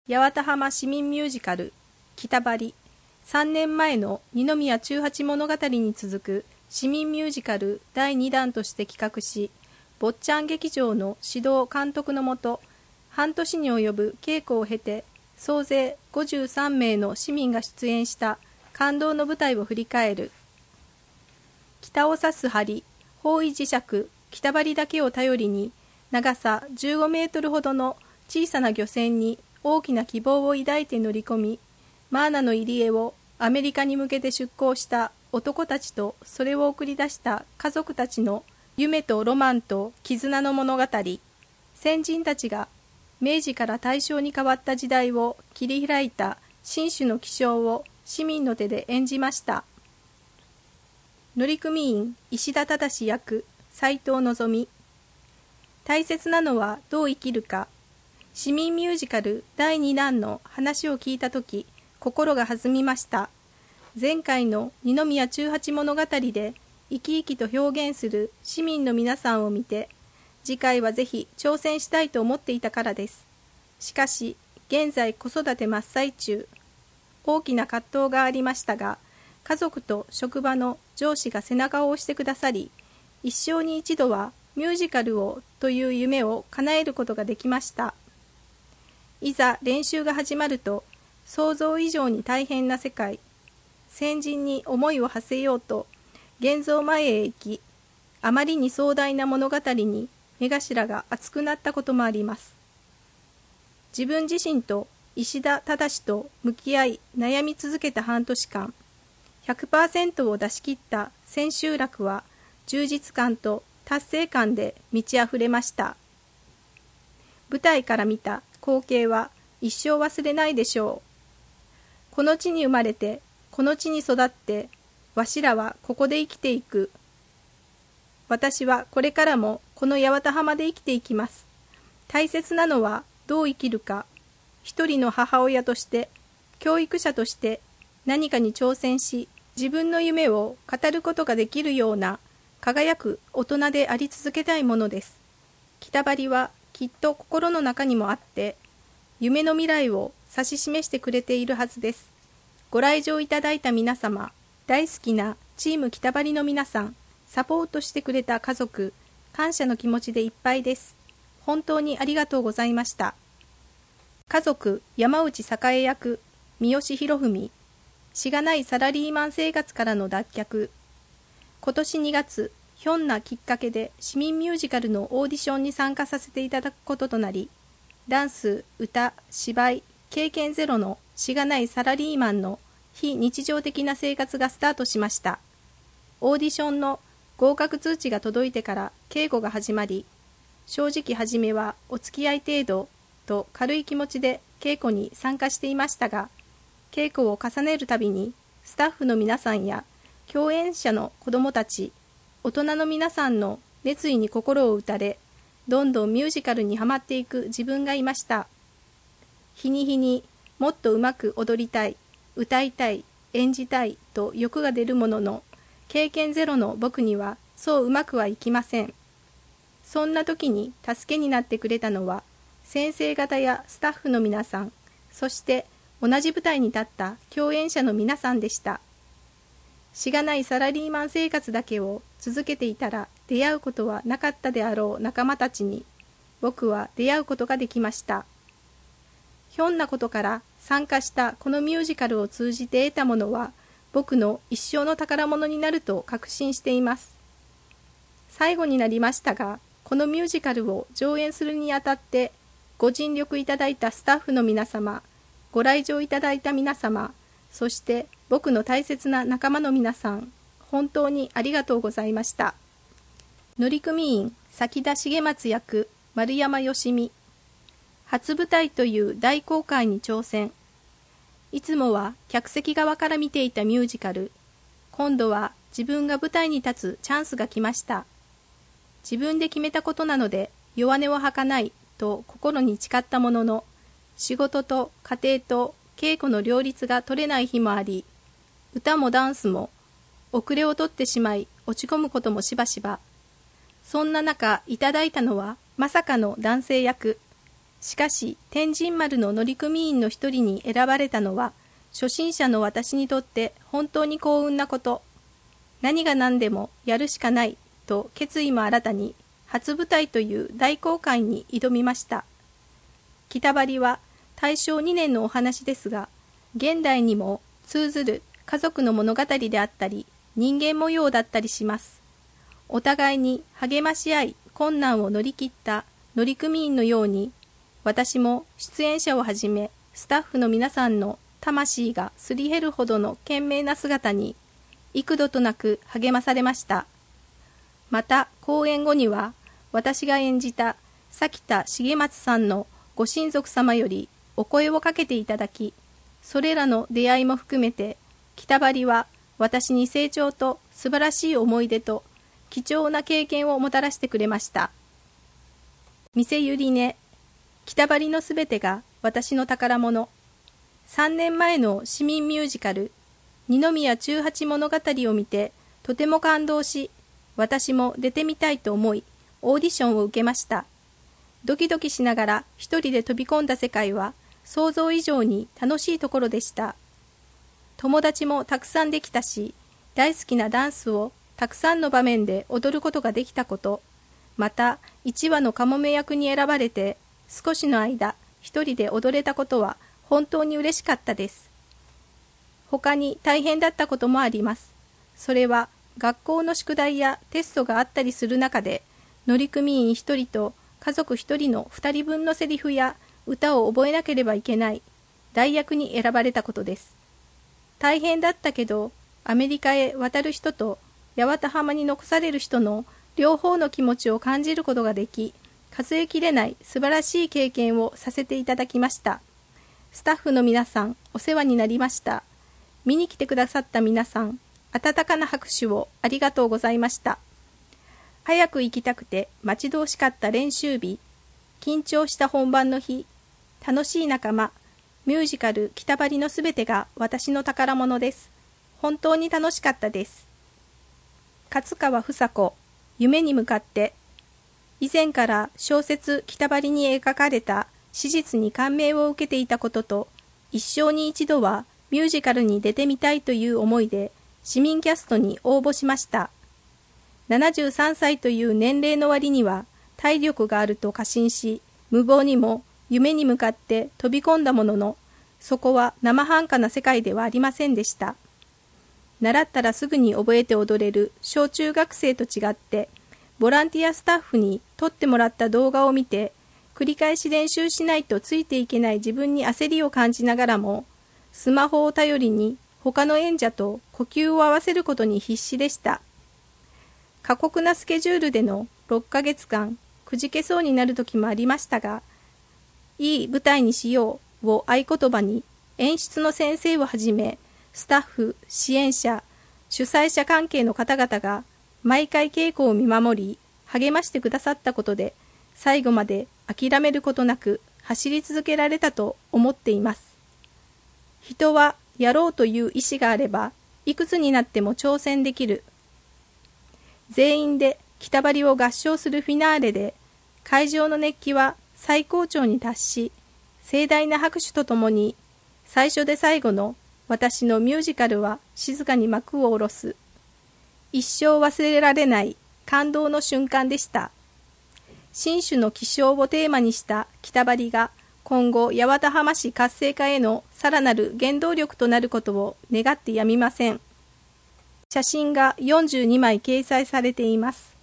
八幡浜市民ミュージカル北張3年前の二宮中八物語に続く市民ミュージカル第2弾として企画し、坊ちゃん劇場の指導監督のもと半年に及ぶ稽古を経て総勢53名の市民が出演した感動の舞台を振り返る。北を指す針、方位磁石、北張だけを頼りに長さ15メートルほどの小さな漁船に大きな希望を抱いて乗り込み、マーナの入り江をアメリカに向けて出港した男たちとそれを送り出した家族たちの夢とロマンと絆の物語。先人たちが明治から大正に変わった時代を切り開いた新種の気象を市民の手で演じました。乗組員石田忠役斉藤望。大切なのはどう生きるか。市民ミュージカル第2弾の話を聞いたとき、心が弾みました。前回の二宮中八物語で生き生きと表現する市民の皆さんを見て、次回はぜひ挑戦したいと思っていたからです。しかし、現在子育て真っ最中。大きな葛藤がありましたが、家族と職場の上司が背中を押してくださり、一生に一度はミュージカルをという夢を叶えることができました。いざ練習が始まると、想像以上に大変な世界。先人に思いを馳せようと、現像前へ行き、あまりに壮大な物語に目頭が熱くなったこともあります。自分自身と石田忠と向き合い悩み続けた半年間、100% を出し切った千秋楽は、充実感と達成感で満ち溢れました。舞台から見た光景は一生忘れないでしょう。この地に生まれて、この地に育って、わしらはここで生きていく。私はこれからもこの八幡浜で生きていきます。大切なのはどう生きるか。一人の母親として、教育者として何かに挑戦し、自分の夢を語ることができるような輝く大人であり続けたいものです。北張はきっと心の中にもあって、夢の未来を指し示してくれているはずです。ご来場いただいた皆様、大好きなチーム北張の皆さん、サポートしてくれた家族、感謝の気持ちでいっぱいです。本当にありがとうございました。家族、山内栄役、三好博文。しがないサラリーマン生活からの脱却。今年2月、ひょんなきっかけで市民ミュージカルのオーディションに参加させていただくこととなり、ダンス、歌、芝居、経験ゼロのしがないサラリーマンの非日常的な生活がスタートしました。オーディションの合格通知が届いてから稽古が始まり、正直初めはお付き合い程度と軽い気持ちで稽古に参加していましたが、稽古を重ねるたびにスタッフの皆さんや共演者の子どもたち、大人の皆さんの熱意に心を打たれ、どんどんミュージカルにはまっていく自分がいました。日に日にもっとうまく踊りたい、歌いたい、演じたいと欲が出るものの、経験ゼロの僕にはそううまくはいきません。そんな時に助けになってくれたのは、先生方やスタッフの皆さん、そして同じ舞台に立った共演者の皆さんでした。しがないサラリーマン生活だけを続けていたら出会うことはなかったであろう仲間たちに、僕は出会うことができました。ひょんなことから参加したこのミュージカルを通じて得たものは、僕の一生の宝物になると確信しています。最後になりましたが、このミュージカルを上演するにあたってご尽力いただいたスタッフの皆様、ご来場いただいた皆様、そして僕の大切な仲間の皆さん、本当にありがとうございました。乗組員崎田重松役丸山芳美。初舞台という大公開に挑戦。いつもは客席側から見ていたミュージカル。今度は自分が舞台に立つチャンスが来ました。自分で決めたことなので弱音を吐かないと心に誓ったものの、仕事と家庭と稽古の両立が取れない日もあり、歌もダンスも遅れを取ってしまい落ち込むこともしばしば。そんな中いただいたのはまさかの男性役。 しかし、天神丸の乗組員の一人に選ばれたのは、初心者の私にとって本当に幸運なこと。何が何でもやるしかないと決意も新たに、初舞台という大航海に挑みました。北張は大正2年のお話ですが、現代にも通ずる家族の物語であったり、人間模様だったりします。お互いに励まし合い、困難を乗り切った乗組員のように、私も出演者をはじめスタッフの皆さんの魂がすり減るほどの懸命な姿に幾度となく励まされました。また公演後には私が演じた崎田重松さんのご親族様よりお声をかけていただき、それらの出会いも含めて北張は私に成長と素晴らしい思い出と貴重な経験をもたらしてくれました。店ゆりね、北張のすべてが私の宝物。3年前の市民ミュージカル、二宮中八物語を見てとても感動し、私も出てみたいと思い、オーディションを受けました。ドキドキしながら一人で飛び込んだ世界は想像以上に楽しいところでした。友達もたくさんできたし、大好きなダンスをたくさんの場面で踊ることができたこと、また1話のカモメ役に選ばれて少しの間一人で踊れたことは本当に嬉しかったです。他に大変だったこともあります。それは学校の宿題やテストがあったりする中で、乗組員1人と家族1人の2人分のセリフや歌を覚えなければいけない代役に選ばれたことです。大変だったけど、アメリカへ渡る人と八幡浜に残される人の両方の気持ちを感じることができ、数えきれない素晴らしい経験をさせていただきました。スタッフの皆さん、お世話になりました。見に来てくださった皆さん、温かな拍手をありがとうございました。早く行きたくて待ち遠しかった練習日、緊張した本番の日、楽しい仲間、ミュージカル北張のすべてが私の宝物です。本当に楽しかったです。勝川房子、夢に向かって。以前から小説北張に描かれた史実に感銘を受けていたことと、一生に一度はミュージカルに出てみたいという思いで市民キャストに応募しました。73歳という年齢の割には体力があると過信し、無謀にも夢に向かって飛び込んだものの、そこは生半可な世界ではありませんでした。習ったらすぐに覚えて踊れる小中学生と違って、ボランティアスタッフに撮ってもらった動画を見て、繰り返し練習しないとついていけない自分に焦りを感じながらも、スマホを頼りに他の演者と呼吸を合わせることに必死でした。過酷なスケジュールでの6ヶ月間、くじけそうになる時もありましたが、いい舞台にしようを合言葉に、演出の先生をはじめ、スタッフ、支援者、主催者関係の方々が毎回稽古を見守り、励ましてくださったことで、最後まで諦めることなく走り続けられたと思っています。人はやろうという意志があれば、いくつになっても挑戦できる。全員で北張を合唱するフィナーレで、会場の熱気は最高潮に達し、盛大な拍手とともに、最初で最後の私のミュージカルは静かに幕を下ろす。一生忘れられない感動の瞬間でした。新種の気象をテーマにした北張が今後八幡浜市活性化へのさらなる原動力となることを願ってやみません。写真が42枚掲載されています。